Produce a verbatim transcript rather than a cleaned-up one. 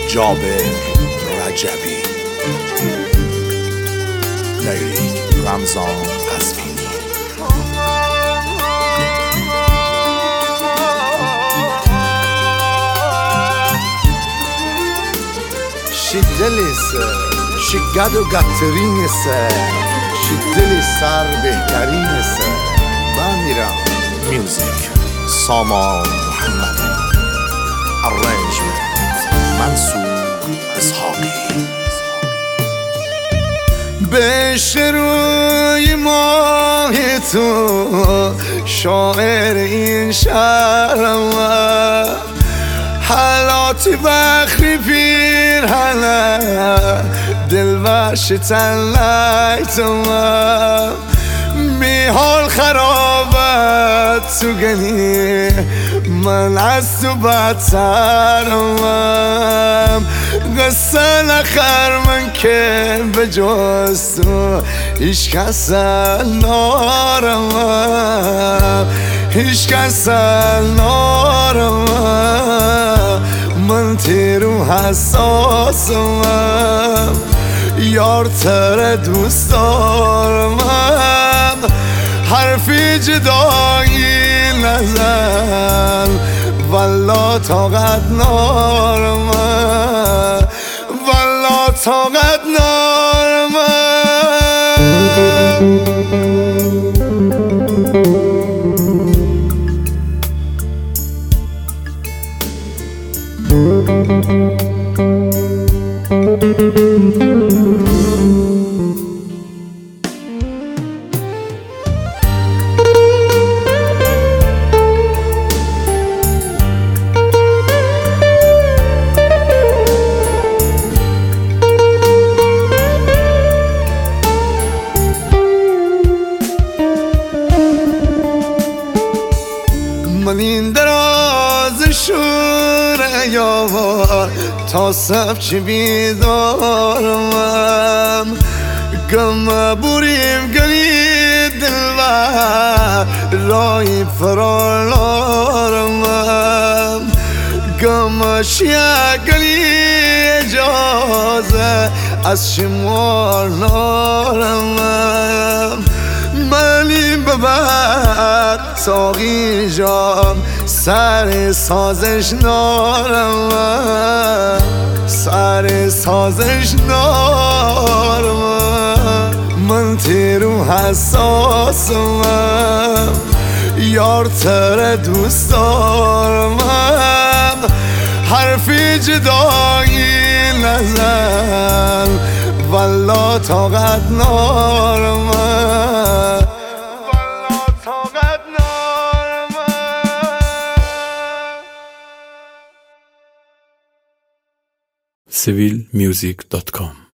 جابر رجبی، لیریک رمضان قزوینی. She delise, she gado gatterine se, she delisar بهترین se. من میرم. میوزیک سامان محمد، ارنجمنت منصور اسحاقی. بهش روی ماه تو شاعر این شهرم، حالات بخری پیر حالا دل وش تنلیتم، میحال خرابت تو گلی من از تو بدترم، قصه نخر من که به جز تو هیچ کس نارم، هیچ کس نارم، من تیرو حساسم، یار تر دوست دارم، حرفی جدایی نزن والا طاقت نارم، والا طاقت نارم. من این دراز شور یاوار تا سبچی بیدارم، گم بوریم گلی دلبر رای فرالارم، گم شیع گلی اجازه از شمار نارم، منی ببر ساقی جام سر سازش نارم، سر سازش نارم، من تیرو حساسم، یار تر دوست دارم، حرفی جدایی نزن والا طاقت نارم، والا طاقت نارم. سیویل میوزیک دات کام